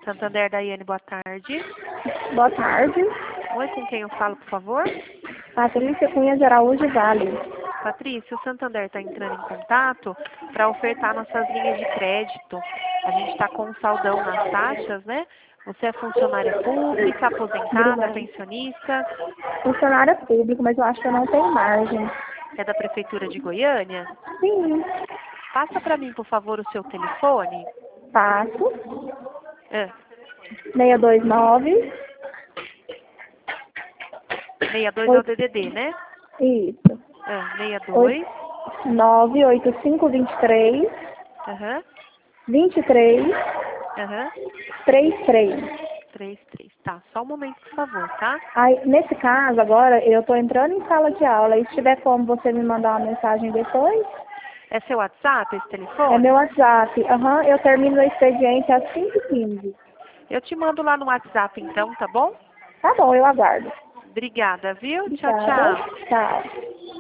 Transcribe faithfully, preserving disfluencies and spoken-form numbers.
Santander, Daiane, boa tarde. Boa tarde. Oi, com quem eu falo, por favor? Patrícia Cunha de Araújo Vale. Patrícia, o Santander está entrando em contato para ofertar nossas linhas de crédito. A gente está com um saldão nas taxas, né? Você é funcionária pública, aposentada, Obrigada. pensionista? Funcionária pública, mas eu acho que eu não tenho margem. É da Prefeitura de Goiânia? Sim. Passa para mim, por favor, o seu telefone. Passo. É, seis dois nove. sessenta e dois é o D D D, né? Isso. É, sessenta e dois. nove oito cinco dois três. Aham, vinte e três. aham. trinta e três. trinta e três. Tá, só um momento, por favor, tá? Aí, nesse caso, agora, eu estou entrando em sala de aula. E se tiver como você me mandar uma mensagem depois, É seu WhatsApp, esse telefone? é meu WhatsApp. Aham, eu termino o expediente às cinco e quinze. Eu te mando lá no WhatsApp, então, tá bom? Tá bom, eu aguardo. Obrigada, viu? Tchau, Obrigada. tchau. Tchau.